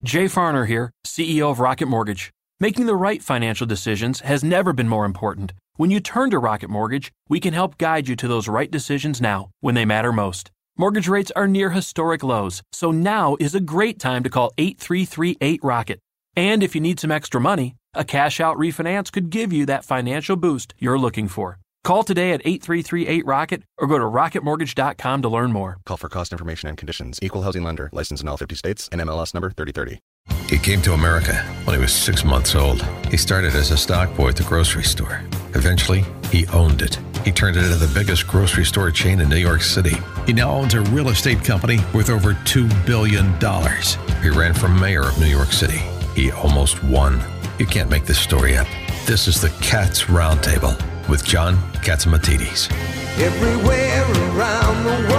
Jay Farner here, CEO of Rocket Mortgage. Making the right financial decisions has never been more important. When you turn to Rocket Mortgage, we can help guide you to those right decisions now, when they matter most. Mortgage rates are near historic lows, so now is a great time to call 8338-ROCKET. And if you need some extra money, a cash-out refinance could give you that financial boost you're looking for. Call today at 8338-ROCKET or go to rocketmortgage.com to learn more. Call for cost information and conditions. Equal housing lender. Licensed in all 50 states. NMLS number 3030. He came to America when he was 6 months old. He started as a stock boy at the grocery store. Eventually, he owned it. He turned it into the biggest grocery store chain in New York City. He now owns a real estate company worth over $2 billion. He ran for mayor of New York City. He almost won. You can't make this story up. This is the Cats Roundtable with John Catsimatidis. Everywhere around the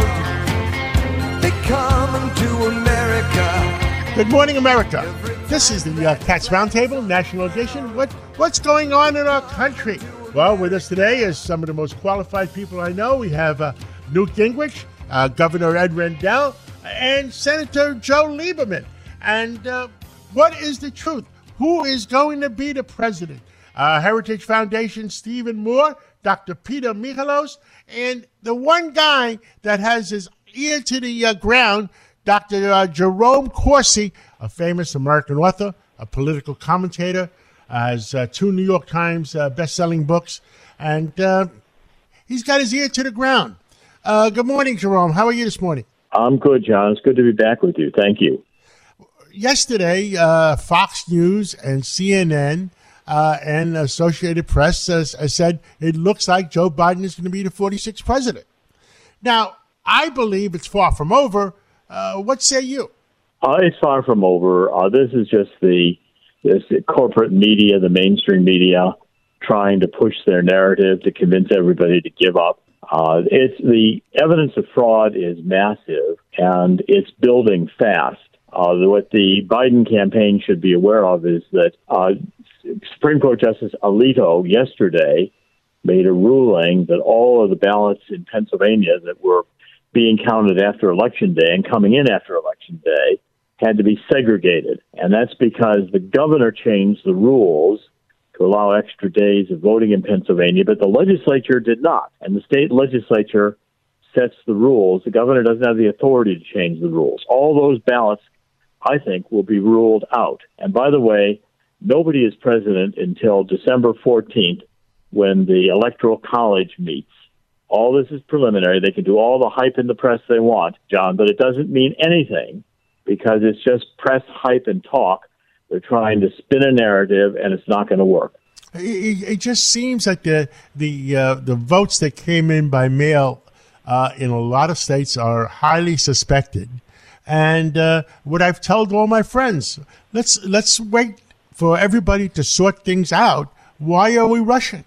world, they come to America. Good morning, America. This is the Cats Roundtable, National Edition. What's going on in our country? Well, with us today is some of the most qualified people I know. We have Newt Gingrich, Governor Ed Rendell, and Senator Joe Lieberman. And what is the truth? Who is going to be the president? Heritage Foundation, Stephen Moore, Dr. Peter Michalos, and the one guy that has his ear to the ground, Dr. Jerome Corsi, a famous American author, a political commentator, has 2 New York Times best-selling books, and he's got his ear to the ground. Good morning, Jerome. How are you this morning? I'm good, John. It's good to be back with you. Thank you. Yesterday, Fox News and CNN and Associated Press said it looks like Joe Biden is going to be the 46th president. Now, I believe it's far from over. What say you? It's far from over. This is just the corporate media, the mainstream media, trying to push their narrative to convince everybody to give up. It's the evidence of fraud is massive, and it's building fast. What the Biden campaign should be aware of is that Supreme Court Justice Alito yesterday made a ruling that all of the ballots in Pennsylvania that were being counted after Election Day and coming in after Election Day had to be segregated. And that's because the governor changed the rules to allow extra days of voting in Pennsylvania, but the legislature did not. And the state legislature sets the rules. The governor doesn't have the authority to change the rules. All those ballots, I think, will be ruled out. And by the way, nobody is president until December 14th when the Electoral College meets. All this is preliminary. They can do all the hype in the press they want, John, but it doesn't mean anything because it's just press hype and talk. They're trying to spin a narrative, and it's not going to work. It just seems like the votes that came in by mail in a lot of states are highly suspected. And what I've told all my friends, let's wait for everybody to sort things out. Why are we rushing?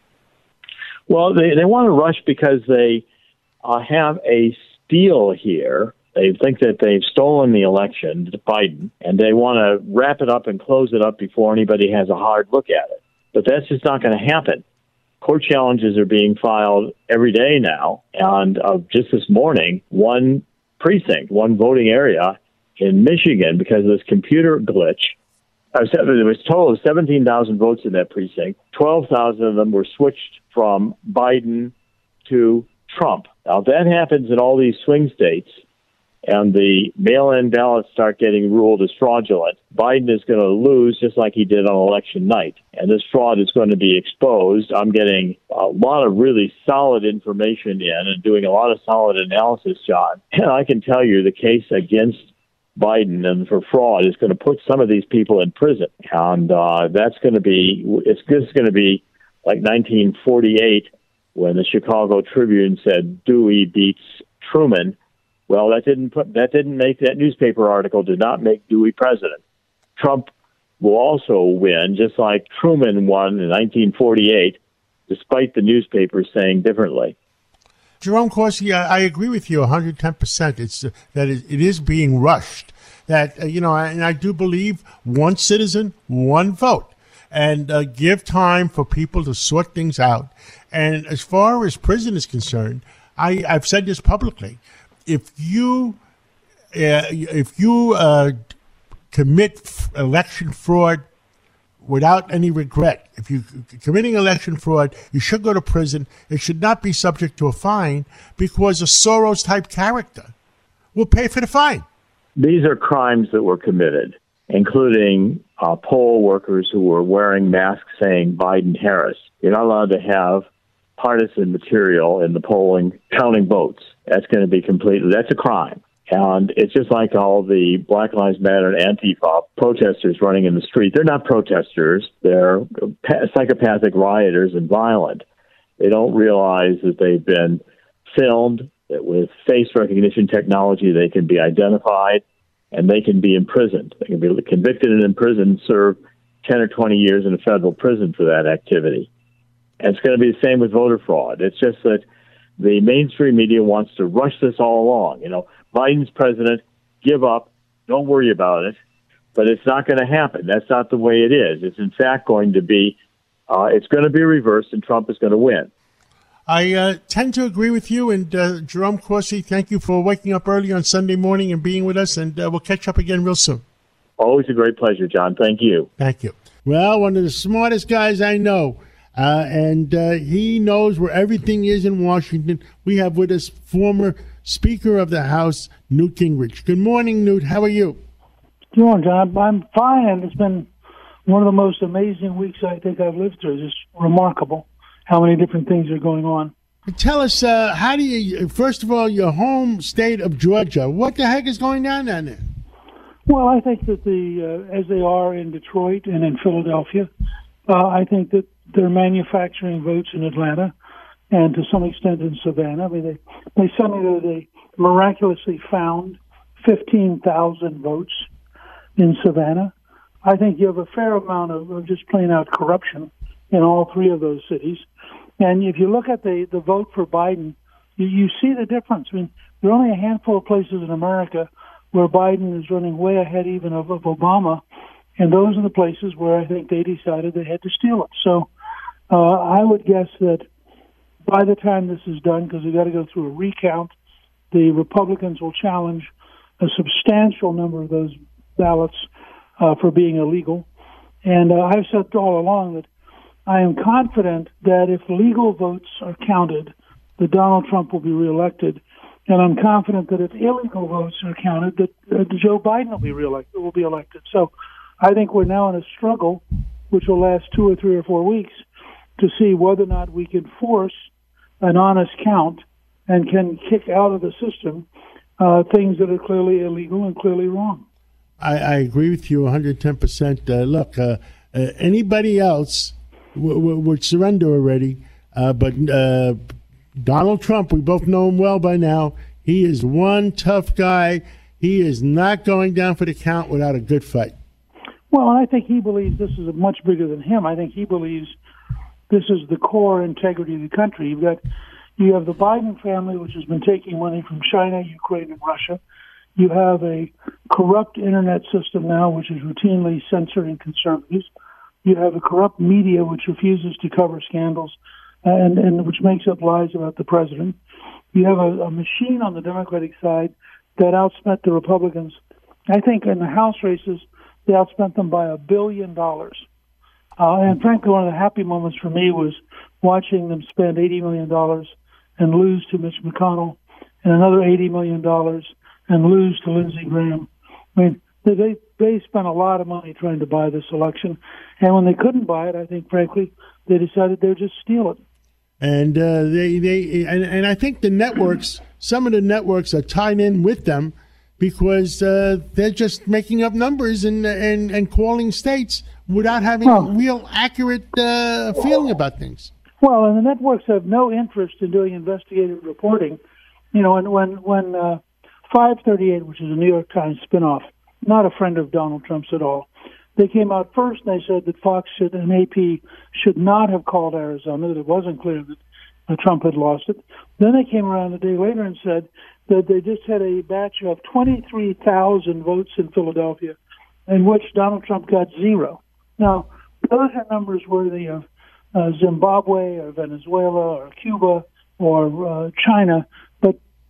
Well, they want to rush because they have a steal here. They think that they've stolen the election to Biden, and they want to wrap it up and close it up before anybody has a hard look at it. But that's just not going to happen. Court challenges are being filed every day now, and just this morning, one precinct, one voting area in Michigan, because of this computer glitch, there was a total of 17,000 votes in that precinct. 12,000 of them were switched from Biden to Trump. Now, if that happens in all these swing states and the mail-in ballots start getting ruled as fraudulent, Biden is going to lose just like he did on election night. And this fraud is going to be exposed. I'm getting a lot of really solid information in and doing a lot of solid analysis, John. And I can tell you the case against Biden and for fraud is going to put some of these people in prison. And that's going to be, it's just going to be like 1948 when the Chicago Tribune said Dewey beats Truman. Well, that newspaper article did not make Dewey president. Trump will also win, just like Truman won in 1948, despite the newspapers saying differently. Jerome Corsi, I agree with you 110%. It's that it is being rushed. That and I do believe one citizen, one vote, and give time for people to sort things out. And as far as prison is concerned, I've said this publicly. If you commit election fraud without any regret. If you're committing election fraud, you should go to prison. It should not be subject to a fine because a Soros-type character will pay for the fine. These are crimes that were committed, including poll workers who were wearing masks saying Biden-Harris. You're not allowed to have partisan material in the polling, counting votes. That's going to be that's a crime. And it's just like all the Black Lives Matter and Antifa protesters running in the street. They're not protesters. They're psychopathic rioters and violent. They don't realize that they've been filmed, that with face recognition technology they can be identified, and they can be imprisoned. They can be convicted and imprisoned, serve 10 or 20 years in a federal prison for that activity. And it's going to be the same with voter fraud. It's just that the mainstream media wants to rush this all along. Biden's president, give up, don't worry about it. But it's not going to happen. That's not the way it is. It's in fact going to be, it's going to be reversed, and Trump is going to win. I tend to agree with you. And Jerome Corsi, thank you for waking up early on Sunday morning and being with us. And we'll catch up again real soon. Always a great pleasure, John. Thank you. Thank you. Well, one of the smartest guys I know. And he knows where everything is in Washington. We have with us former Speaker of the House, Newt Gingrich. Good morning, Newt. How are you? Doing, John. I'm fine. It's been one of the most amazing weeks I think I've lived through. It's remarkable how many different things are going on. Tell us, how do you, first of all, your home state of Georgia, what the heck is going on down there? Well, I think that as they are in Detroit and in Philadelphia, I think that they're manufacturing votes in Atlanta and to some extent in Savannah. I mean, they sent me that they miraculously found 15,000 votes in Savannah. I think you have a fair amount of just plain out corruption in all three of those cities. And if you look at the vote for Biden, you see the difference. I mean, there are only a handful of places in America where Biden is running way ahead even of Obama. And those are the places where I think they decided they had to steal it. So I would guess that by the time this is done, because we've got to go through a recount, the Republicans will challenge a substantial number of those ballots for being illegal. And I've said all along that I am confident that if legal votes are counted, that Donald Trump will be reelected. And I'm confident that if illegal votes are counted, that Joe Biden will be elected. So I think we're now in a struggle, which will last 2 or 3 or 4 weeks, to see whether or not we can force an honest count and can kick out of the system things that are clearly illegal and clearly wrong. I agree with you 110%. Look, anybody else would surrender already, but Donald Trump, we both know him well by now. He is one tough guy. He is not going down for the count without a good fight. Well, and I think he believes this is much bigger than him. I think he believes this is the core integrity of the country. You have the Biden family, which has been taking money from China, Ukraine, and Russia. You have a corrupt internet system now, which is routinely censoring conservatives. You have a corrupt media, which refuses to cover scandals and which makes up lies about the president. You have a machine on the Democratic side that outspent the Republicans. I think in the House races, they outspent them by $1 billion. And frankly, one of the happy moments for me was watching them spend $80 million and lose to Mitch McConnell, and another $80 million and lose to Lindsey Graham. I mean, they spent a lot of money trying to buy this election, and when they couldn't buy it, I think, frankly, they decided they'd just steal it. And and I think the networks, some of the networks are tied in with them because they're just making up numbers and calling states without having a real accurate feeling about things. Well, and the networks have no interest in doing investigative reporting. You know, and when 538, which is a New York Times spinoff, not a friend of Donald Trump's at all, they came out first and they said that Fox and AP should not have called Arizona, that it wasn't clear that Trump had lost it. Then they came around a day later and said that they just had a batch of 23,000 votes in Philadelphia, in which Donald Trump got 0. Now, those are numbers worthy of Zimbabwe or Venezuela or Cuba or China, but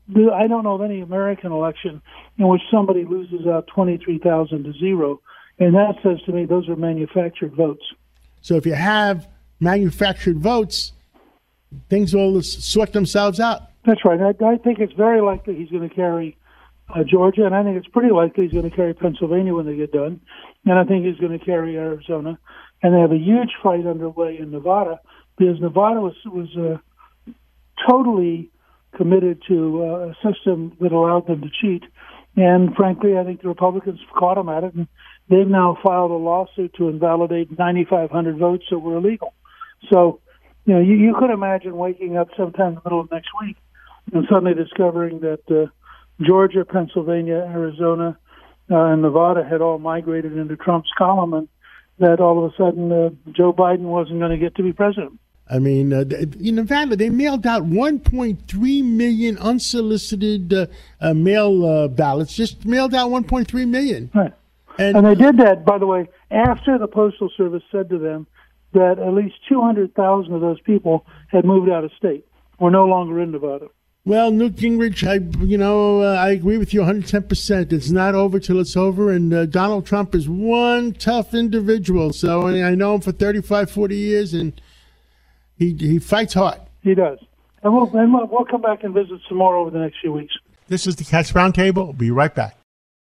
I don't know of any American election in which somebody loses out 23,000 to 0. And that says to me those are manufactured votes. So if you have manufactured votes, things will sort themselves out. That's right. I think it's very likely he's going to carry Georgia, and I think it's pretty likely he's going to carry Pennsylvania when they get done. And I think he's going to carry Arizona. And they have a huge fight underway in Nevada because Nevada was totally committed to a system that allowed them to cheat. And frankly, I think the Republicans caught them at it, and they've now filed a lawsuit to invalidate 9,500 votes that were illegal. So, you could imagine waking up sometime in the middle of next week and suddenly discovering that Georgia, Pennsylvania, Arizona, and Nevada had all migrated into Trump's column, and that all of a sudden Joe Biden wasn't going to get to be president. I mean, in Nevada, they mailed out 1.3 million unsolicited mail ballots, just mailed out 1.3 million. Right. And they did that, by the way, after the Postal Service said to them that at least 200,000 of those people had moved out of state, were no longer in Nevada. Well, Newt Gingrich, I agree with you 110%. It's not over till it's over, and Donald Trump is one tough individual. So I know him for 35, 40 years, and he fights hard. He does. And we'll come back and visit some more over the next few weeks. This is the Cats Roundtable. We'll be right back.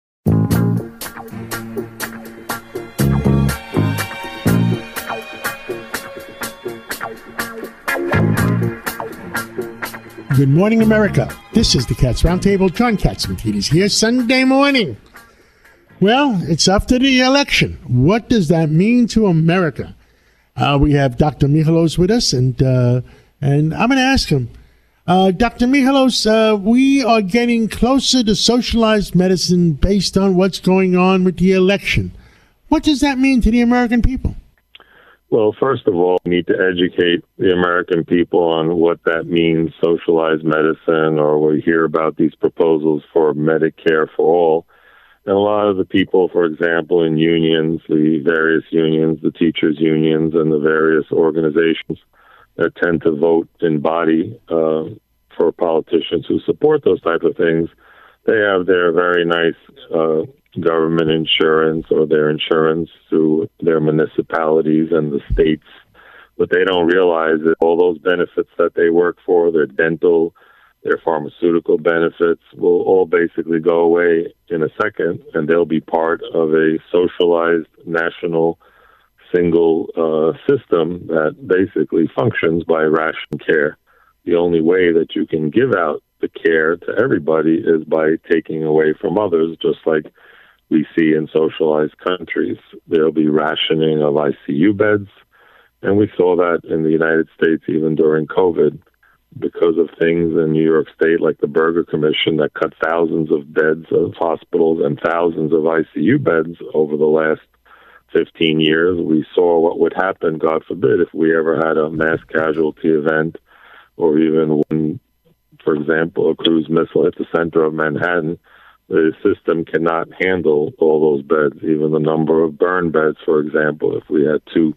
Good morning, America. This is the Cats Roundtable. John Katzenkides here, Sunday morning. Well, it's after the election. What does that mean to America? We have Dr. Michalos with us, and I'm going to ask him. Dr. Michalos, we are getting closer to socialized medicine based on what's going on with the election. What does that mean to the American people? Well, first of all, we need to educate the American people on what that means, socialized medicine, or we hear about these proposals for Medicare for all. And a lot of the people, for example, in unions, the various unions, the teachers' unions, and the various organizations that tend to vote in body for politicians who support those type of things, they have their very nice government insurance or their insurance through their municipalities and the states. But they don't realize that all those benefits that they work for, their dental, their pharmaceutical benefits, will all basically go away in a second, and they'll be part of a socialized national single system that basically functions by ration care. The only way that you can give out the care to everybody is by taking away from others, just like we see in socialized countries. There'll be rationing of ICU beds, and we saw that in the United States even during COVID because of things in New York State like the Berger Commission that cut thousands of beds of hospitals and thousands of ICU beds over the last 15 years. We saw what would happen, God forbid, if we ever had a mass casualty event or even when, for example, a cruise missile hit the center of Manhattan. The system cannot handle all those beds, even the number of burn beds, for example. If we had two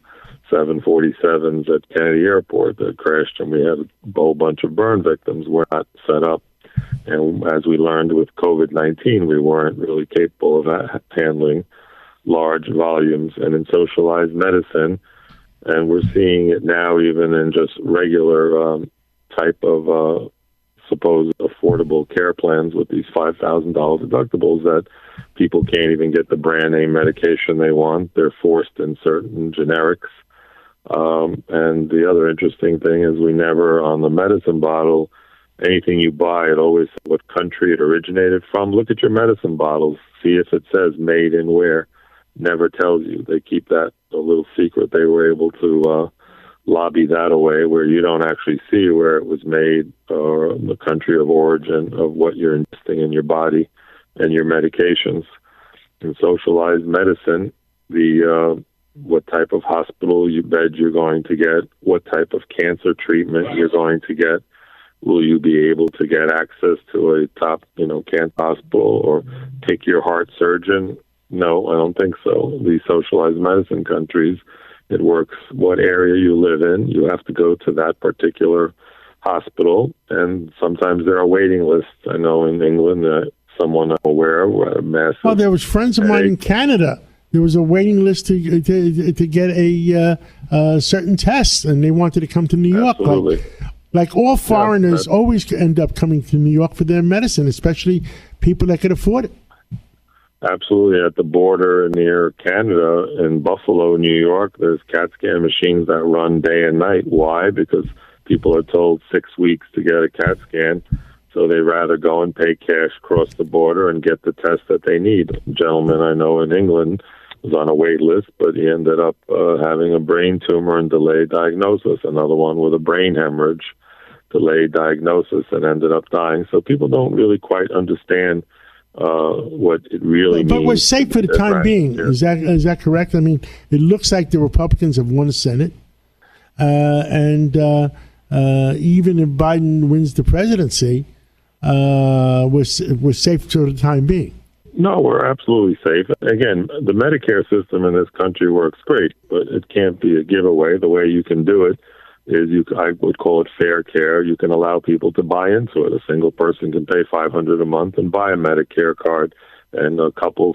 747s at Kennedy Airport that crashed and we had a whole bunch of burn victims, we're not set up. And as we learned with COVID-19, we weren't really capable of handling large volumes. And in socialized medicine, and we're seeing it now even in just regular type of supposed affordable care plans with these $5,000 deductibles that people can't even get the brand name medication they want. They're forced in certain generics. And the other interesting thing is we never, on the medicine bottle, anything you buy, it always says what country it originated from. Look at your medicine bottles. See if it says made in where. Never tells you. They keep that a little secret. They were able to lobby that away where you don't actually see where it was made or the country of origin of what you're ingesting in your body and your medications. In socialized medicine, the what type of hospital bed you're going to get, what type of cancer treatment you're going to get, will you be able to get access to a top, cancer hospital or pick your heart surgeon? No, I don't think so. These socialized medicine countries, it works what area you live in. You have to go to that particular hospital, and sometimes there are waiting lists. I know in England, someone I'm aware of, massive. Oh, there was friends of mine in Canada. There was a waiting list to get a certain test, and they wanted to come to New York. Absolutely. Like all foreigners always end up coming to New York for their medicine, especially people that could afford it. Absolutely. At the border near Canada, in Buffalo, New York, there's CAT scan machines that run day and night. Why? Because people are told 6 weeks to get a CAT scan, so they rather go and pay cash across the border and get the test that they need. A gentleman I know in England was on a wait list, but he ended up having a brain tumor and delayed diagnosis. Another one with a brain hemorrhage, delayed diagnosis, and ended up dying. So people don't really quite understand what it really means. But we're safe for the time being. Here. Is that correct? I mean, it looks like the Republicans have won the Senate, and even if Biden wins the presidency, we're safe for the time being. No, we're absolutely safe. Again, the Medicare system in this country works great, but it can't be a giveaway. The way you can do it is I would call it fair care. You can allow people to buy into it. A single person can pay $500 a month and buy a Medicare card, and a couple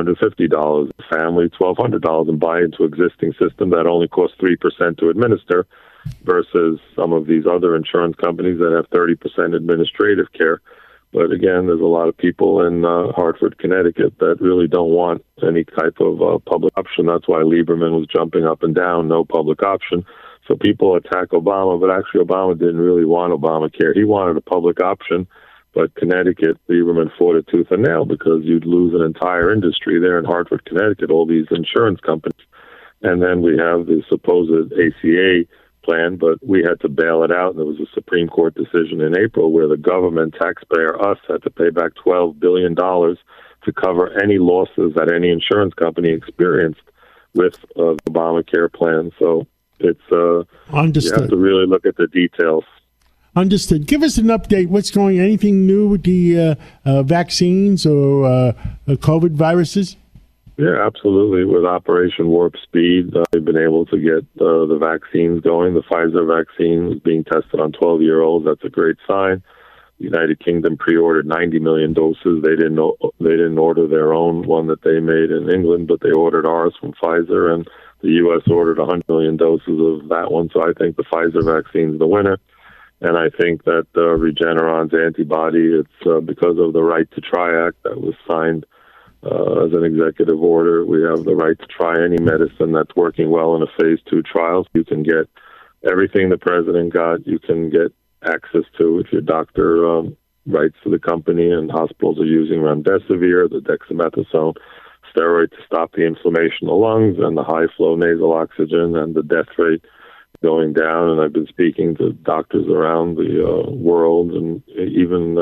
$750, a family $1,200, and buy into existing system that only costs 3% to administer, versus some of these other insurance companies that have 30% administrative care. But again, there's a lot of people in Hartford, Connecticut that really don't want any type of public option. That's why Lieberman was jumping up and down, no public option. So people attack Obama, but actually Obama didn't really want Obamacare. He wanted a public option, but Connecticut, Lieberman fought it tooth and nail because you'd lose an entire industry there in Hartford, Connecticut, all these insurance companies. And then we have the supposed ACA plan, but we had to bail it out. And there was a Supreme Court decision in April where the government, taxpayer, us, had to pay back $12 billion to cover any losses that any insurance company experienced with the Obamacare plan. So it's Understood. You have to really look at the details. Understood. Give us an update. What's going? Anything new with the vaccines or COVID viruses? Yeah, absolutely. With Operation Warp Speed, they've been able to get the vaccines going. The Pfizer vaccine is being tested on 12-year-olds. That's a great sign. The United Kingdom pre-ordered 90 million doses. They didn't order their own one that they made in England, but they ordered ours from Pfizer, and the U.S. ordered 100 million doses of that one. So I think the Pfizer vaccine is the winner. And I think that Regeneron's antibody, it's because of the Right to Try Act that was signed as an executive order. We have the right to try any medicine that's working well in a phase 2 trial. You can get everything the president got. You can get access to if your doctor writes to the company, and hospitals are using remdesivir, the dexamethasone steroid, to stop the inflammation of the lungs and the high flow nasal oxygen, and the death rate going down. And I've been speaking to doctors around the world, and even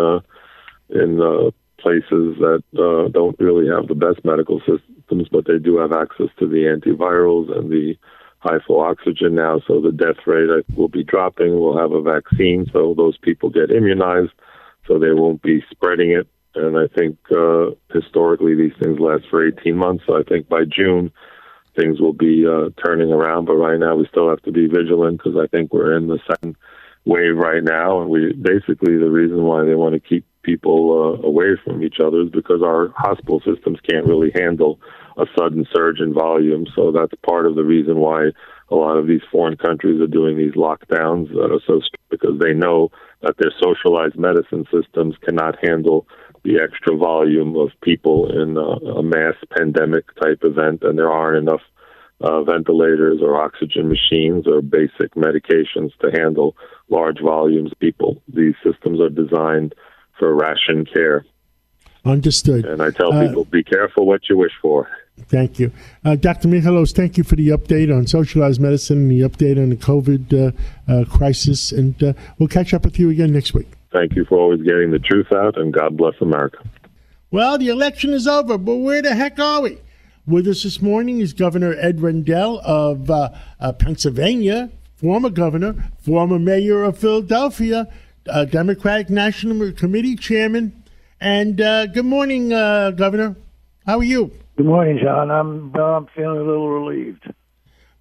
in places that don't really have the best medical systems, but they do have access to the antivirals and the high flow oxygen now. So the death rate will be dropping. We'll have a vaccine, so those people get immunized, so they won't be spreading it. And I think historically these things last for 18 months. So I think by June things will be turning around. But right now we still have to be vigilant because I think we're in the second wave right now. And we basically, the reason why they want to keep people away from each other is because our hospital systems can't really handle a sudden surge in volume. So that's part of the reason why a lot of these foreign countries are doing these lockdowns that are so strict, because they know that their socialized medicine systems cannot handle the extra volume of people in a mass pandemic type event, and there aren't enough ventilators or oxygen machines or basic medications to handle large volumes of people. These systems are designed for ration care. Understood. And I tell people, be careful what you wish for. Thank you. Dr. Michalos, thank you for the update on socialized medicine and the update on the COVID crisis. And we'll catch up with you again next week. Thank you for always getting the truth out, and God bless America. Well, the election is over, but where the heck are we? With us this morning is Governor Ed Rendell of Pennsylvania, former governor, former mayor of Philadelphia, Democratic National Committee chairman. And good morning, Governor. How are you? Good morning, John. I'm feeling a little relieved.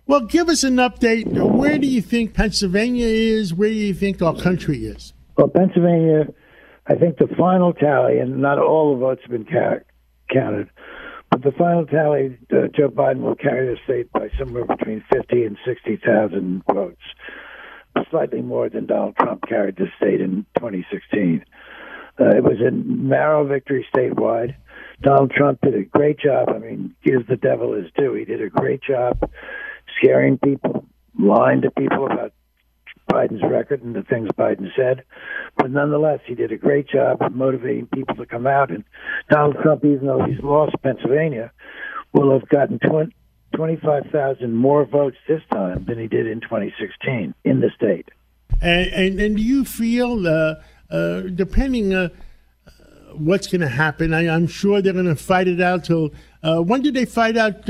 Well, give us an update. Where do you think Pennsylvania is? Where do you think our country is? Well, Pennsylvania, I think the final tally, and not all the votes have been counted, but the final tally, Joe Biden will carry the state by somewhere between 50 and 60,000 votes, slightly more than Donald Trump carried the state in 2016. It was a narrow victory statewide. Donald Trump did a great job. I mean, give the devil his due. He did a great job scaring people, lying to people about Biden's record and the things Biden said. But nonetheless, he did a great job of motivating people to come out. And Donald Trump, even though he's lost Pennsylvania, will have gotten 25,000 more votes this time than he did in 2016 in the state. And do you feel, depending what's going to happen, I'm sure they're going to fight it out till, when did they fight out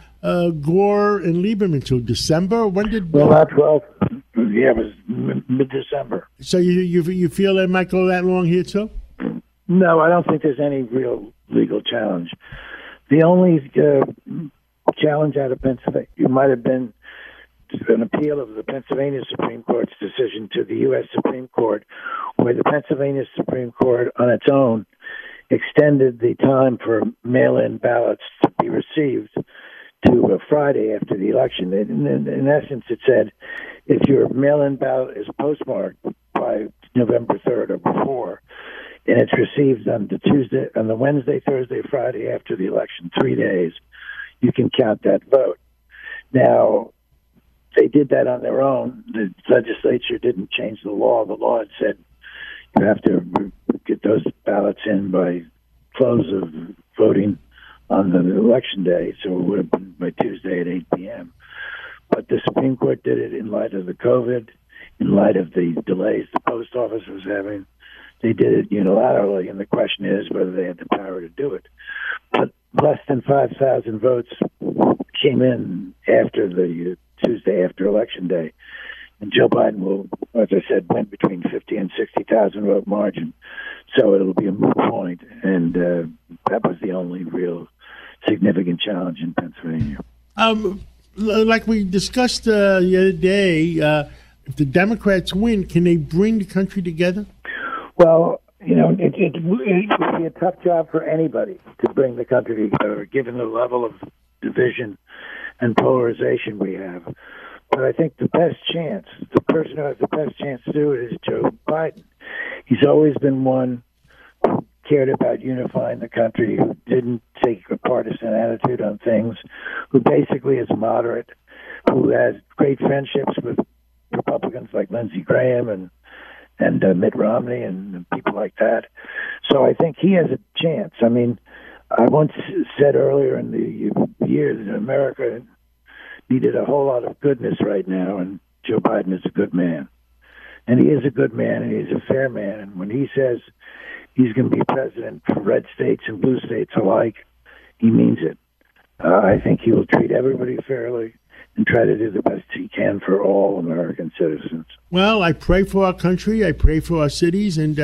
Gore and Lieberman, till December? When did? Well, not 12. Yeah, it was mid-December. So you feel they might go that long here too? No, I don't think there's any real legal challenge. The only challenge out of Pennsylvania might have been an appeal of the Pennsylvania Supreme Court's decision to the U.S. Supreme Court, where the Pennsylvania Supreme Court, on its own, extended the time for mail-in ballots to be received to a Friday after the election. In essence, it said if your mail-in ballot is postmarked by November 3rd or before, and it's received on the Wednesday, Thursday, Friday after the election, 3 days, you can count that vote. Now, they did that on their own. The legislature didn't change the law. The law had said you have to get those ballots in by close of voting on the election day, so it would have been by Tuesday at 8 p.m. But the Supreme Court did it in light of the COVID, in light of the delays the post office was having. They did it unilaterally, and the question is whether they had the power to do it. But less than 5,000 votes came in after the Tuesday after Election Day. And Joe Biden will, as I said, win between 50 and 60,000 vote margin. So it'll be a moot point. And that was the only real significant challenge in Pennsylvania. Like we discussed the other day, if the Democrats win, can they bring the country together? Well, it would be a tough job for anybody to bring the country together, given the level of division and polarization we have. But I think the person who has the best chance to do it is Joe Biden. He's always been one who cared about unifying the country, who didn't take a partisan attitude on things, who basically is moderate, who has great friendships with Republicans like Lindsey Graham and Mitt Romney and people like that. So I think he has a chance. I mean, I once said earlier in the year that America needed a whole lot of goodness right now, and Joe Biden is a good man. And he is a good man, and he's a fair man. And when he says he's going to be president for red states and blue states alike, he means it. I think he will treat everybody fairly and try to do the best he can for all American citizens. Well, I pray for our country. I pray for our cities. And,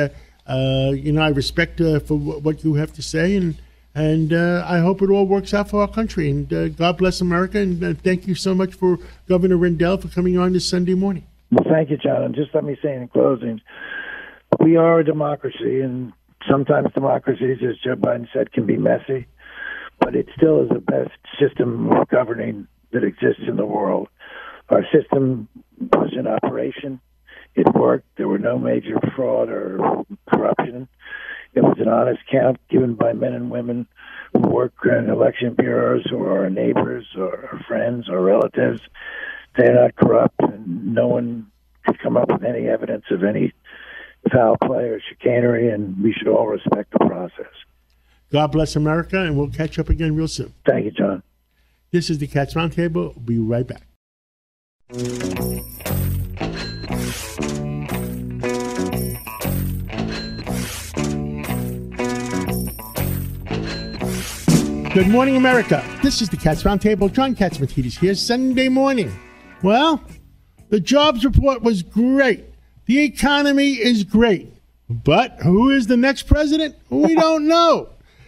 I respect for what you have to say. And I hope it all works out for our country. And God bless America. And thank you so much for Governor Rendell for coming on this Sunday morning. Well, thank you, John. And just let me say in closing, we are a democracy. And sometimes democracies, as Joe Biden said, can be messy. But it still is the best system of governing that exists in the world. Our system was in operation. It worked. There were no major fraud or corruption. It was an honest count given by men and women who work in election bureaus, who are our neighbors or our friends or relatives. They're not corrupt, and no one could come up with any evidence of any foul play or chicanery, and we should all respect the process. God bless America, and we'll catch up again real soon. Thank you, John. This is the Cats Roundtable. We'll be right back. Good morning, America. This is the Cats Roundtable. John Catsimatidis here, Sunday morning. Well, the jobs report was great. The economy is great. But who is the next president? We don't know.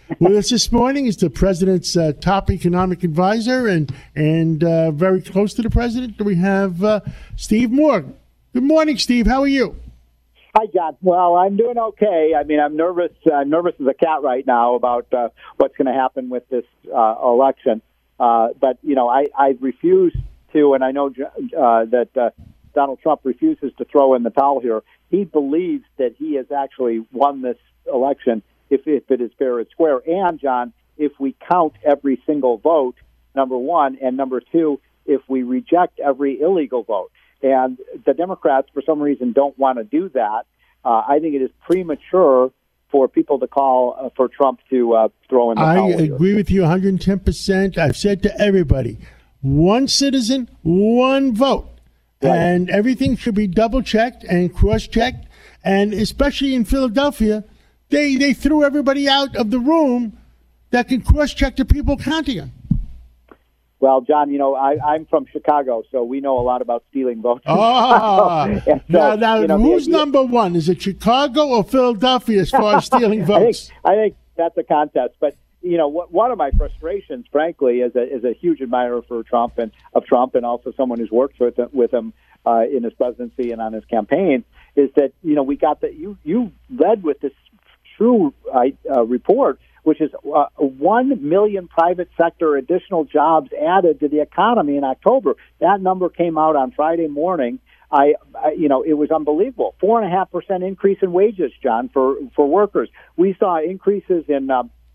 With us this morning is the president's top economic advisor and very close to the president. We have Steve Moore. Good morning, Steve. How are you? Hi, John. Well, I'm doing okay. I mean, I'm nervous. I'm nervous as a cat right now about what's going to happen with this election. But, you know, I refuse to, and I know that Donald Trump refuses to throw in the towel here. He believes that he has actually won this election if it is fair and square. And, John, if we count every single vote, number one, and number two, if we reject every illegal vote. And the Democrats, for some reason, don't want to do that. I think it is premature for people to call for Trump to throw in the towel. I agree with you 110%. I've said to everybody, one citizen, one vote. Right. And everything should be double-checked and cross-checked. And especially in Philadelphia, they threw everybody out of the room that can cross-check the people counting them. Well, John, you know, I'm from Chicago, so we know a lot about stealing votes. Oh, so, now you know, who's number one? Is it Chicago or Philadelphia as far as stealing votes? I think that's a contest. But, you know, one of my frustrations, frankly, is a huge admirer for Trump and also someone who's worked with him in his presidency and on his campaign, is that, you know, we got that you led with this true report, which is 1 million private sector additional jobs added to the economy in October. That number came out on Friday morning. You know, it was unbelievable. 4.5% increase in wages, John, for workers. We saw increases in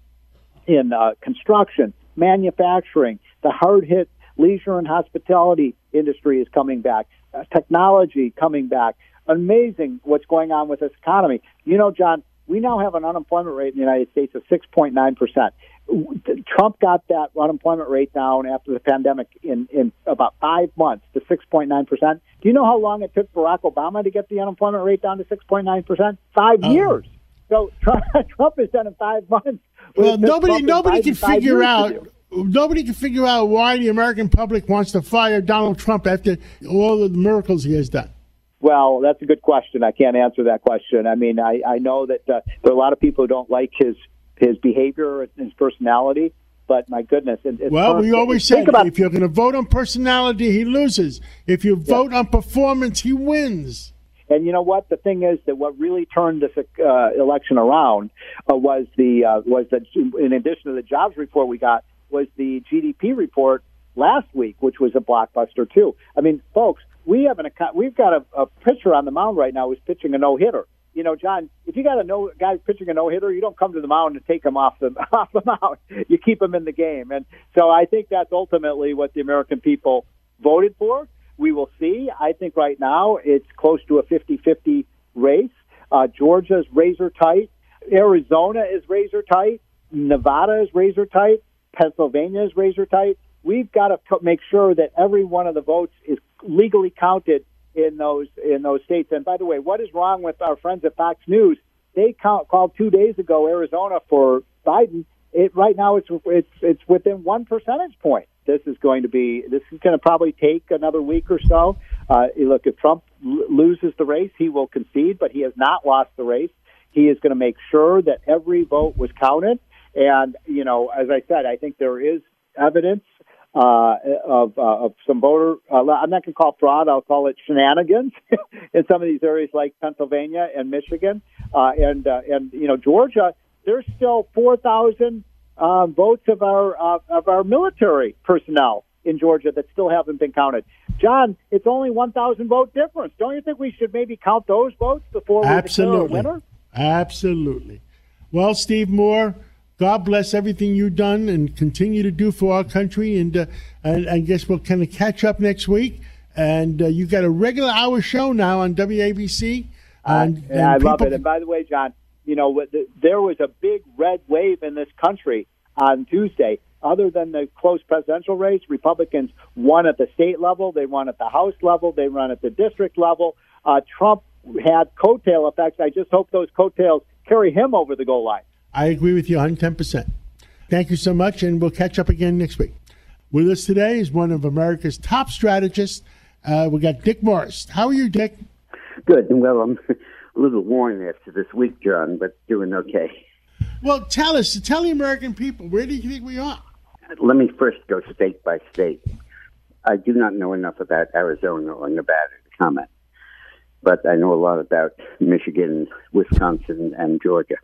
construction, manufacturing, the hard-hit leisure and hospitality industry is coming back, technology coming back. Amazing what's going on with this economy. You know, John, we now have an unemployment rate in the United States of 6.9%. Trump got that unemployment rate down after the pandemic in about 5 months to 6.9%. Do you know how long it took Barack Obama to get the unemployment rate down to 6.9%? 5 years. So Trump has done in 5 months. Well, nobody can figure out. Nobody can figure out why the American public wants to fire Donald Trump after all of the miracles he has done. Well, that's a good question. I can't answer that question. I mean, I know that there are a lot of people who don't like his behavior and his personality, but my goodness. We always say if you're going to vote on personality, he loses. If you vote on performance, he wins. And you know what? The thing is that what really turned this election around was in addition to the jobs report we got, was the GDP report last week, which was a blockbuster too. I mean, folks, we've got a pitcher on the mound right now who's pitching a no-hitter. You know, John, if you got a guy pitching a no-hitter, you don't come to the mound and take him off the mound. You keep him in the game. And so I think that's ultimately what the American people voted for. We will see. I think right now it's close to a 50-50 race. Georgia's razor tight. Arizona is razor tight. Nevada is razor tight. Pennsylvania is razor tight. We've got to make sure that every one of the votes is legally counted in those states. And by the way, what is wrong with our friends at Fox News? They called 2 days ago Arizona for Biden. Right now it's within 1 percentage point. This is going to probably take another week or so. Look, if Trump loses the race, he will concede, but he has not lost the race. He is going to make sure that every vote was counted. And, you know, as I said, I think there is evidence of some voter, I'm not going to call it fraud, I'll call it shenanigans in some of these areas like Pennsylvania and Michigan. And you know, Georgia, there's still 4,000 votes of our military personnel in Georgia that still haven't been counted. John, it's only 1,000 vote difference. Don't you think we should maybe count those votes before we declare a winner? Absolutely. Well, Steve Moore, God bless everything you've done and continue to do for our country. And I guess we'll kind of catch up next week. And you got a regular hour show now on WABC. I love it. And by the way, John, you know, there was a big red wave in this country on Tuesday. Other than the close presidential race, Republicans won at the state level. They won at the House level. They won at the district level. Trump had coattail effects. I just hope those coattails carry him over the goal line. I agree with you 110%. Thank you so much, and we'll catch up again next week. With us today is one of America's top strategists. We got Dick Morris. How are you, Dick? Good. Well, I'm a little worn after this week, John, but doing okay. Well, tell the American people, where do you think we are? Let me first go state by state. I do not know enough about Arizona or Nevada to comment, but I know a lot about Michigan, Wisconsin, and Georgia.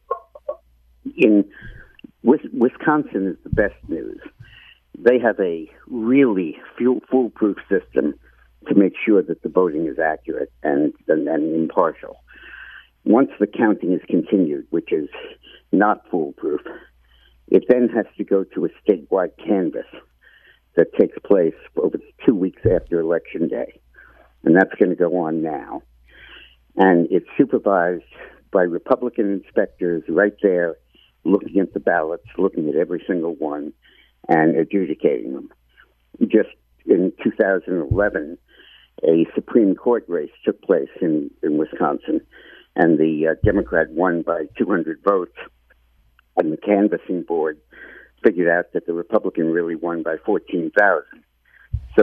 In Wisconsin is the best news. They have a really foolproof system to make sure that the voting is accurate and impartial. Once the counting is continued, which is not foolproof, it then has to go to a statewide canvass that takes place over 2 weeks after Election Day. And that's going to go on now. And it's supervised by Republican inspectors right there, looking at the ballots, looking at every single one, and adjudicating them. Just in 2011, a Supreme Court race took place in Wisconsin, and the Democrat won by 200 votes, and the canvassing board figured out that the Republican really won by 14,000. So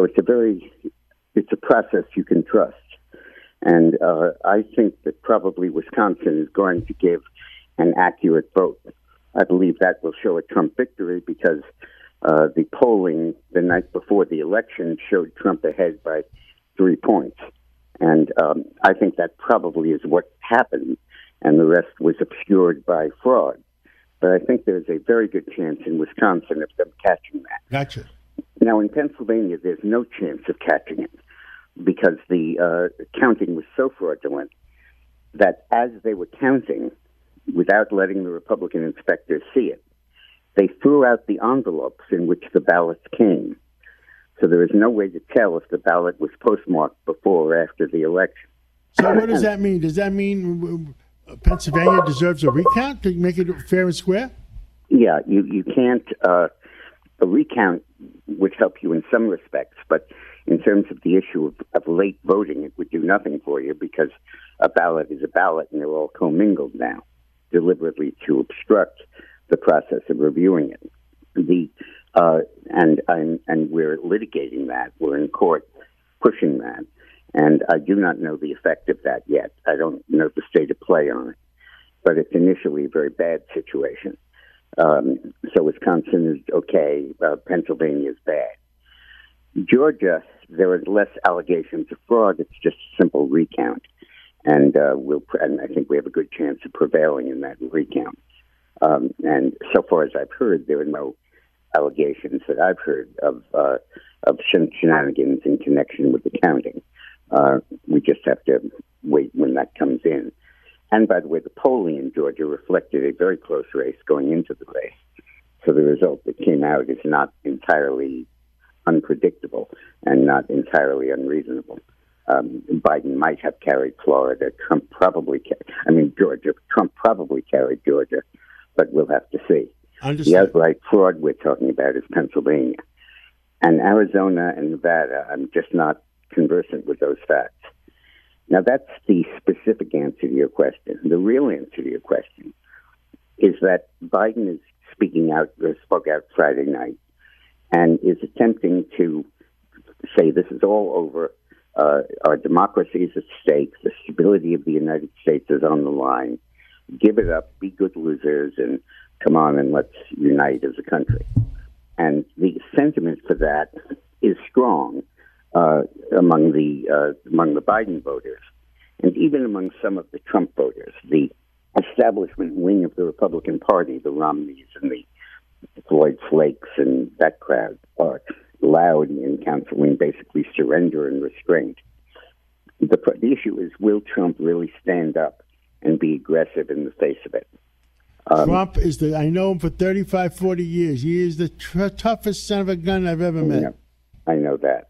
it's a process you can trust. And I think that probably Wisconsin is going to give an accurate vote. I believe that will show a Trump victory because the polling the night before the election showed Trump ahead by 3 points. And I think that probably is what happened, and the rest was obscured by fraud. But I think there's a very good chance in Wisconsin of them catching that. Gotcha. Now, in Pennsylvania, there's no chance of catching it because the counting was so fraudulent that as they were counting, without letting the Republican inspectors see it, they threw out the envelopes in which the ballots came. So there is no way to tell if the ballot was postmarked before or after the election. So what does that mean? Does that mean Pennsylvania deserves a recount to make it fair and square? Yeah, you can't. A recount would help you in some respects, but in terms of the issue of late voting, it would do nothing for you because a ballot is a ballot and they're all commingled now, deliberately to obstruct the process of reviewing it. And we're litigating that. We're in court pushing that. And I do not know the effect of that yet. I don't know the state of play on it. But it's initially a very bad situation. So Wisconsin is okay. Pennsylvania is bad. Georgia, there are less allegations of fraud. It's just a simple recount. And I think we have a good chance of prevailing in that recount. And so far as I've heard, there are no allegations that I've heard of shenanigans in connection with the counting. We just have to wait when that comes in. And by the way, the polling in Georgia reflected a very close race going into the race. So the result that came out is not entirely unpredictable and not entirely unreasonable. Biden might have carried Florida. Georgia. Trump probably carried Georgia, but we'll have to see. Understood. The outright fraud we're talking about is Pennsylvania. And Arizona and Nevada, I'm just not conversant with those facts. Now, that's the specific answer to your question. The real answer to your question is that Biden is spoke out Friday night, and is attempting to say this is all over. Our democracy is at stake. The stability of the United States is on the line. Give it up, be good losers, and come on and let's unite as a country. And the sentiment for that is strong among the Biden voters, and even among some of the Trump voters. The establishment wing of the Republican Party, the Romneys and the Floyd Flakes and that crowd, are loud in counseling basically surrender and restraint. The issue is, will Trump really stand up and be aggressive in the face of it? Trump is I know him for 35, 40 years. He is the toughest son of a gun I've ever met. Yeah, I know that.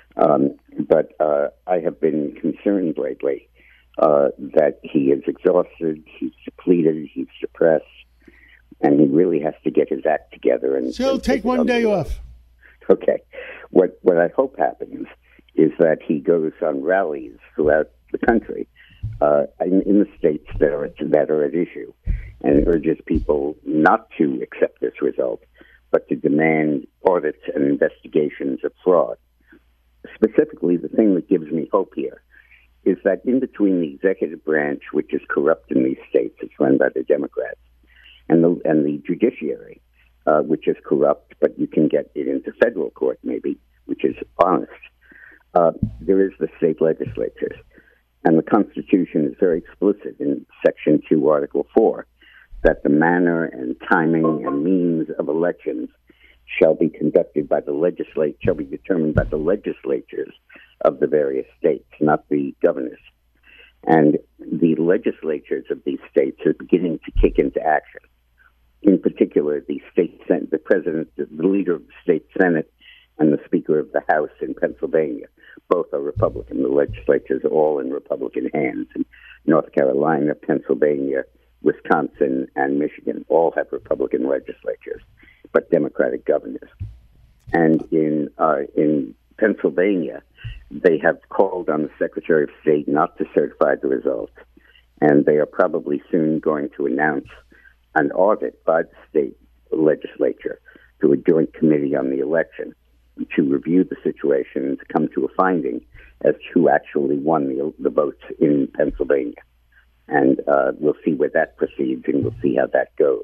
But I have been concerned lately that he is exhausted, he's depleted, he's depressed, and he really has to get his act together. And so he'll take one day off. Okay. What I hope happens is that he goes on rallies throughout the country in the states that are at issue, and urges people not to accept this result, but to demand audits and investigations of fraud. Specifically, the thing that gives me hope here is that in between the executive branch, which is corrupt in these states, it's run by the Democrats, and the judiciary, which is corrupt, but you can get it into federal court maybe, which is honest. There is the state legislatures, and the Constitution is very explicit in Section 2, Article 4, that the manner and timing and means of elections shall be conducted by shall be determined by the legislatures of the various states, not the governors. And the legislatures of these states are beginning to kick into action. In particular, the president, the leader of the state Senate, and the Speaker of the House in Pennsylvania, both are Republican. The legislatures are all in Republican hands. In North Carolina, Pennsylvania, Wisconsin, and Michigan all have Republican legislatures, but Democratic governors. And in Pennsylvania, they have called on the Secretary of State not to certify the results, and they are probably soon going to announce an audit by the state legislature to a joint committee on the election to review the situation and to come to a finding as to who actually won the votes in Pennsylvania. And we'll see where that proceeds, and we'll see how that goes.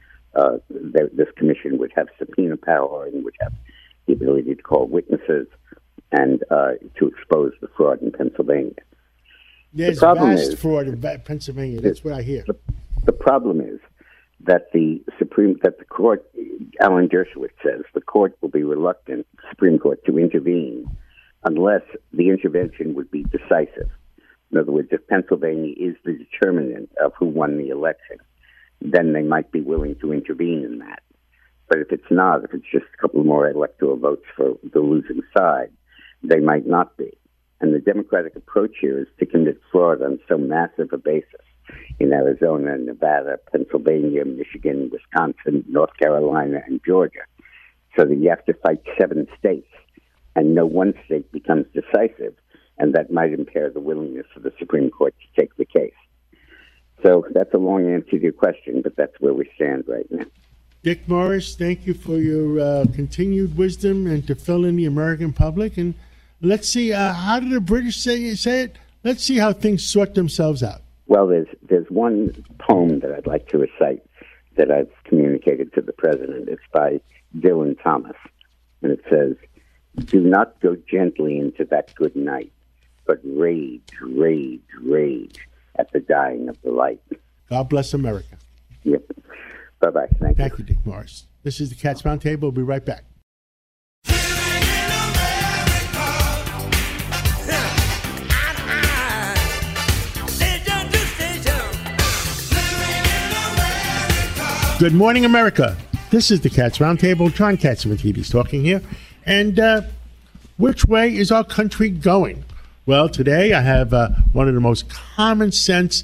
This commission would have subpoena power and would have the ability to call witnesses and to expose the fraud in Pennsylvania. There's vast fraud in Pennsylvania. That's what I hear. The problem is that the court, Alan Dershowitz says, the court will be reluctant, Supreme Court, to intervene unless the intervention would be decisive. In other words, if Pennsylvania is the determinant of who won the election, then they might be willing to intervene in that. But if it's not, if it's just a couple more electoral votes for the losing side, they might not be. And the Democratic approach here is to commit fraud on so massive a basis in Arizona, Nevada, Pennsylvania, Michigan, Wisconsin, North Carolina, and Georgia, so that you have to fight 7 states, and no one state becomes decisive, and that might impair the willingness of the Supreme Court to take the case. So that's a long answer to your question, but that's where we stand right now. Dick Morris, thank you for your continued wisdom and to fill in the American public. And let's see, how did the British say it? Let's see how things sort themselves out. Well, there's one poem that I'd like to recite that I've communicated to the president. It's by Dylan Thomas, and it says, "Do not go gently into that good night, but rage, rage, rage at the dying of the light." God bless America. Yep. Bye-bye. Thank you, Dick Morris. This is the Cats Roundtable. We'll be right back. Good morning, America. This is the Cats Roundtable. John Catsimatidis talking here. And which way is our country going? Well, today I have one of the most common sense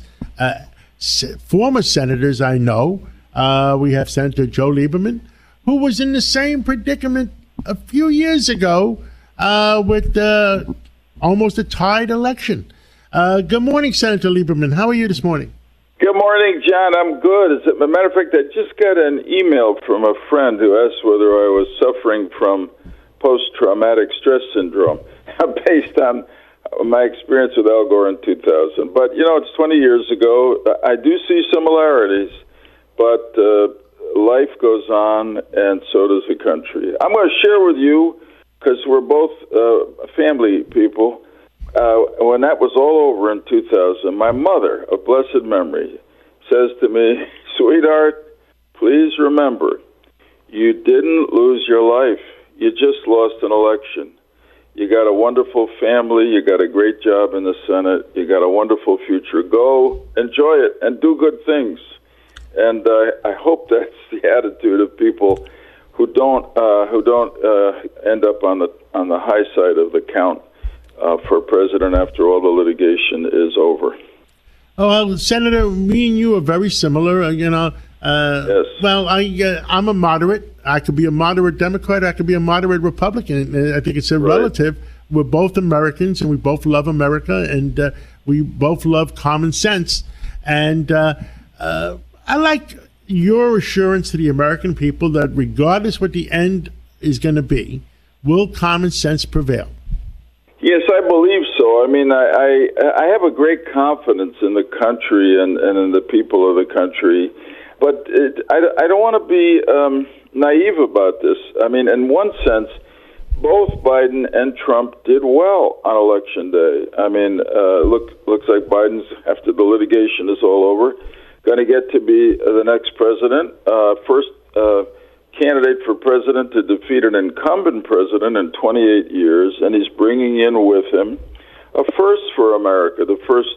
former senators I know. We have Senator Joe Lieberman, who was in the same predicament a few years ago with almost a tied election. Good morning, Senator Lieberman. How are you this morning? Good morning, John. I'm good. As a matter of fact, I just got an email from a friend who asked whether I was suffering from post-traumatic stress syndrome based on my experience with Al Gore in 2000. But, it's 20 years ago. I do see similarities, but life goes on, and so does the country. I'm going to share with you, because we're both family people. When that was all over in 2000, my mother, of blessed memory, says to me, "Sweetheart, please remember, you didn't lose your life. You just lost an election. You got a wonderful family. You got a great job in the Senate. You got a wonderful future. Go enjoy it and do good things." And I hope that's the attitude of people who don't end up on the high side of the count for president after all the litigation is over. Oh, well, Senator, me and you are very similar. Yes. Well, I'm a moderate. I could be a moderate Democrat. I could be a moderate Republican. I think it's a relative. We're both Americans, and we both love America, and we both love common sense. And I like your assurance to the American people that regardless what the end is going to be, will common sense prevail? Yes, I believe so. I mean, I have a great confidence in the country and in the people of the country. But I don't want to be naive about this. I mean, in one sense, both Biden and Trump did well on Election Day. I mean, looks like Biden's, after the litigation is all over, going to get to be the next president, first candidate for president to defeat an incumbent president in 28 years, and he's bringing in with him a first for America, the first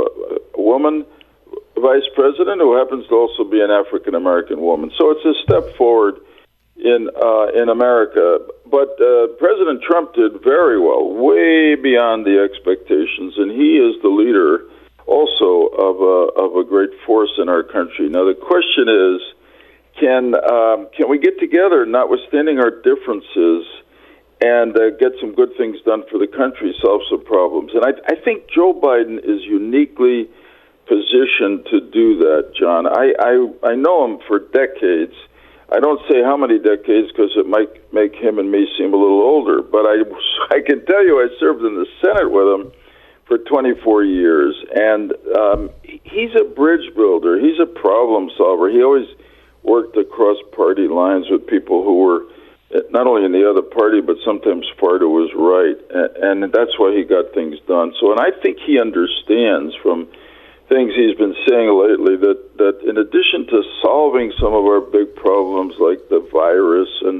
woman vice president who happens to also be an African-American woman. So it's a step forward in America. But President Trump did very well, way beyond the expectations, and he is the leader also of a great force in our country. Now the question is, can we get together, notwithstanding our differences, and get some good things done for the country, solve some problems? And I think Joe Biden is uniquely positioned to do that, John. I know him for decades. I don't say how many decades because it might make him and me seem a little older, but I can tell you I served in the Senate with him for 24 years, and he's a bridge builder. He's a problem solver. He always worked across party lines with people who were not only in the other party, but sometimes far to his right, and that's why he got things done. So, and I think he understands from things he's been saying lately that in addition to solving some of our big problems like the virus and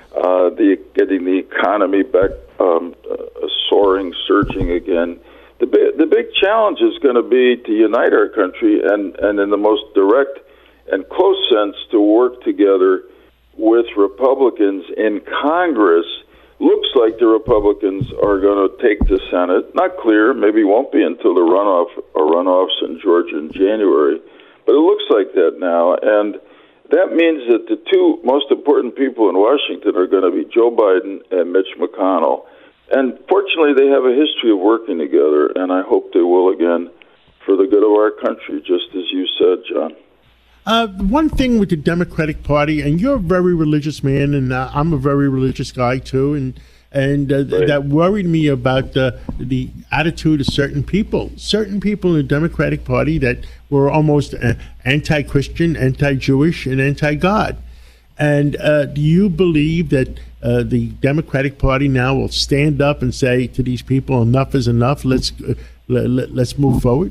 getting the economy back soaring, surging again, the big challenge is going to be to unite our country and in the most direct and close sense to work together with Republicans in Congress. Looks like the Republicans are going to take the Senate. Not clear. Maybe won't be until the runoffs in Georgia in January. But it looks like that now. And that means that the two most important people in Washington are going to be Joe Biden and Mitch McConnell. And fortunately, they have a history of working together, and I hope they will again for the good of our country, just as you said, John. One thing with the Democratic Party, and you're a very religious man, and I'm a very religious guy too, and right. That worried me about the attitude of certain people in the Democratic Party that were almost anti-Christian, anti-Jewish, and anti-God. And do you believe that the Democratic Party now will stand up and say to these people, enough is enough, let's move forward?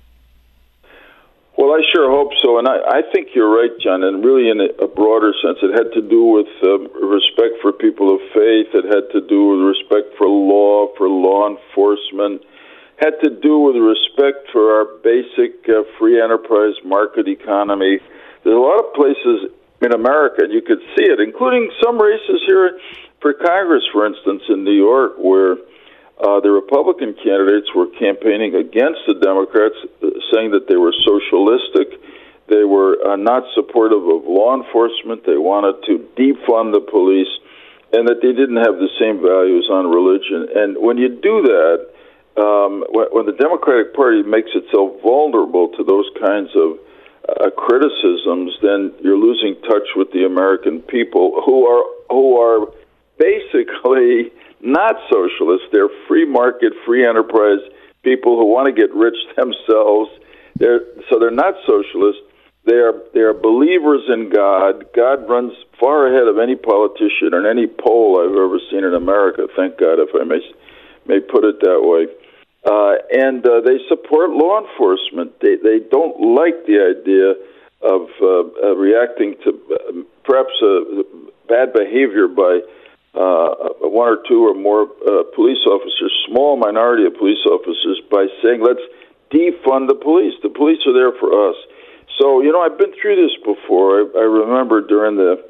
Well, I sure hope so, and I think you're right, John, and really in a broader sense. It had to do with respect for people of faith. It had to do with respect for law enforcement. Had to do with respect for our basic free enterprise market economy. There's a lot of places in America, and you could see it, including some races here for Congress, for instance, in New York, where the Republican candidates were campaigning against the Democrats, saying that they were socialistic, they were not supportive of law enforcement, they wanted to defund the police, and that they didn't have the same values on religion. And when you do that, when the Democratic Party makes itself vulnerable to those kinds of criticisms, then you're losing touch with the American people who are basically not socialists. They're free market, free enterprise people who want to get rich themselves. They're not socialists. They are believers in God. God runs far ahead of any politician or any poll I've ever seen in America. Thank God, if I may put it that way. And they support law enforcement. They don't like the idea of reacting to perhaps bad behavior by one or two or more police officers, small minority of police officers, by saying, let's defund the police. The police are there for us. So, I've been through this before. I remember during the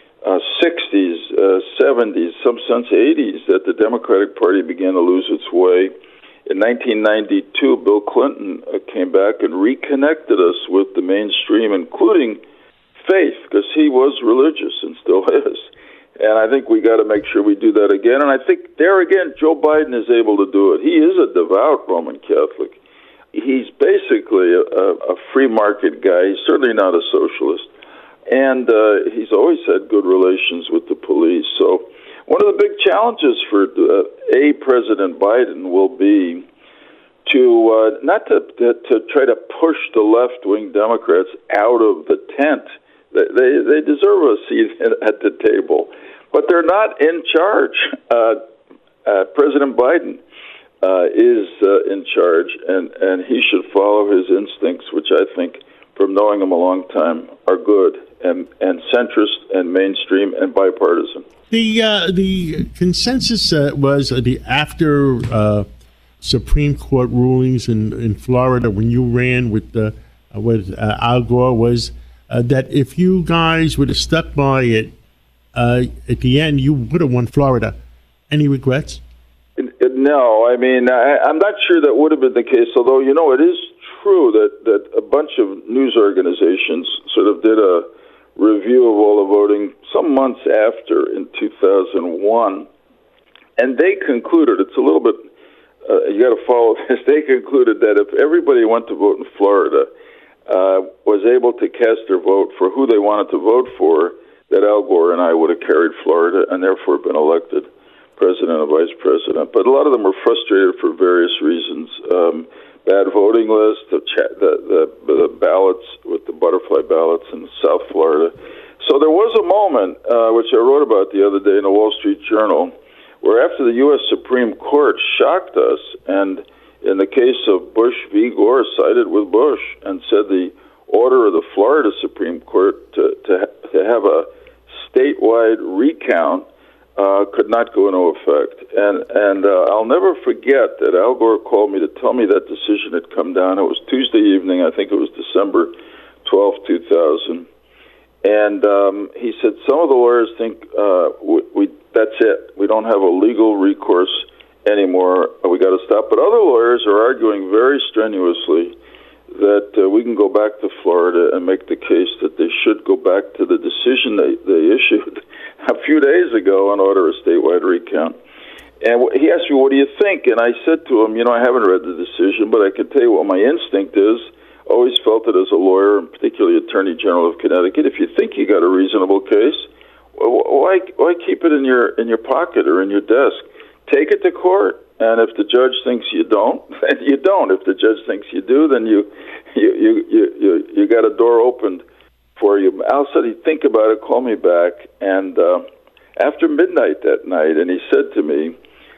60s, 70s, some sense 80s, that the Democratic Party began to lose its way. In 1992, Bill Clinton came back and reconnected us with the mainstream, including faith, because he was religious and still is. And I think we got to make sure we do that again. And I think there again, Joe Biden is able to do it. He is a devout Roman Catholic. He's basically a free market guy. He's certainly not a socialist. And he's always had good relations with the police. So one of the big challenges for President Biden will be to not to try to push the left-wing Democrats out of the tent. They deserve a seat at the table, but they're not in charge. President Biden is in charge, and he should follow his instincts, which I think, from knowing him a long time, are good and centrist and mainstream and bipartisan. The consensus was after Supreme Court rulings in Florida when you ran with Al Gore was that if you guys would have stuck by it at the end, you would have won Florida. Any regrets? No, I mean, I'm not sure that would have been the case, although, it is true that a bunch of news organizations sort of did a review of all the voting some months after in 2001, and they concluded, it's a little bit, you got to follow this, they concluded that if everybody went to vote in Florida, was able to cast their vote for who they wanted to vote for, that Al Gore and I would have carried Florida and therefore been elected president and vice president. But a lot of them were frustrated for various reasons. Bad voting list, the ballots with the butterfly ballots in South Florida. So there was a moment, which I wrote about the other day in the Wall Street Journal, where after the U.S. Supreme Court shocked us, and in the case of Bush v. Gore, sided with Bush and said the order of the Florida Supreme Court to have a statewide recount could not go into effect. And I'll never forget that Al Gore called me to tell me that decision had come down. It was Tuesday evening. I think it was December 12, 2000. And he said, some of the lawyers think that's it. We don't have a legal recourse anymore. We got to stop. But other lawyers are arguing very strenuously that we can go back to Florida and make the case that they should go back to the decision they issued a few days ago and order a statewide recount. And he asked me, what do you think? And I said to him, I haven't read the decision, but I can tell you what my instinct is. Always felt it as a lawyer, and particularly Attorney General of Connecticut. If you think you got a reasonable case, why keep it in your pocket or in your desk? Take it to court. And if the judge thinks you don't, then you don't. If the judge thinks you do, then you got a door opened for you. Al said he'd think about it, call me back, and after midnight that night, and he said to me,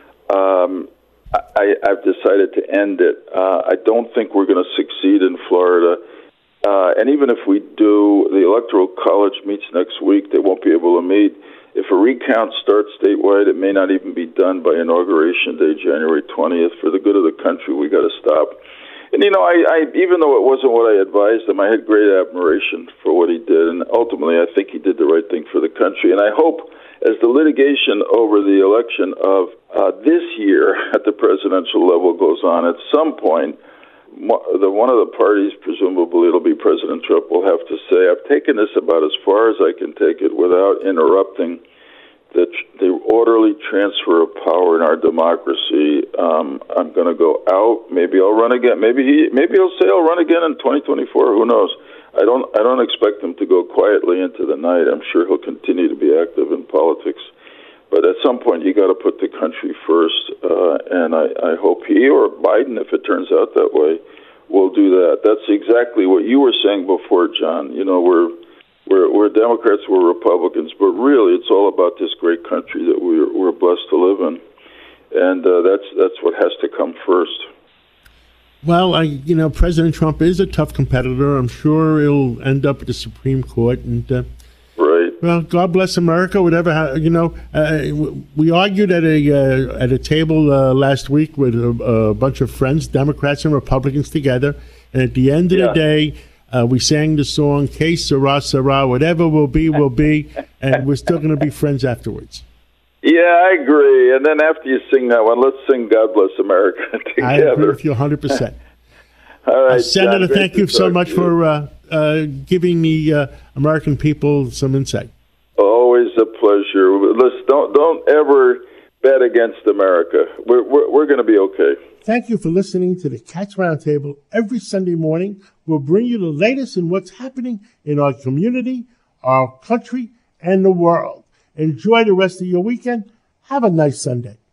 I've decided to end it. I don't think we're going to succeed in Florida. And even if we do, the Electoral College meets next week. They won't be able to meet. If a recount starts statewide, it may not even be done by Inauguration Day, January 20th. For the good of the country, we got to stop. And, I even though it wasn't what I advised him, I had great admiration for what he did. And ultimately, I think he did the right thing for the country. And I hope as the litigation over the election of this year at the presidential level goes on, at some point, one of the parties, presumably it'll be President Trump, will have to say, I've taken this about as far as I can take it without interrupting the orderly transfer of power in our democracy. I'm going to go out. Maybe I'll run again. Maybe he'll say I'll run again in 2024. Who knows? I don't expect him to go quietly into the night. I'm sure he'll continue to be active in politics. But at some point, you got to put the country first, and I hope he or Biden, if it turns out that way, will do that. That's exactly what you were saying before, John. We're Democrats, we're Republicans, but really, it's all about this great country that we're blessed to live in, and that's what has to come first. Well, President Trump is a tough competitor. I'm sure he'll end up at the Supreme Court, and right. Well, God bless America. Whatever, we argued at a table last week with a bunch of friends, Democrats and Republicans together, and at the end of the day, we sang the song "Que sera, sera," whatever will be, and we're still going to be friends afterwards. Yeah, I agree. And then after you sing that one, let's sing "God Bless America" together. I agree with you 100%. All right, Senator, John, thank you so much for giving the American people some insight. Always a pleasure. Listen, don't ever bet against America. We're going to be okay. Thank you for listening to the Cats Roundtable every Sunday morning. We'll bring you the latest in what's happening in our community, our country, and the world. Enjoy the rest of your weekend. Have a nice Sunday.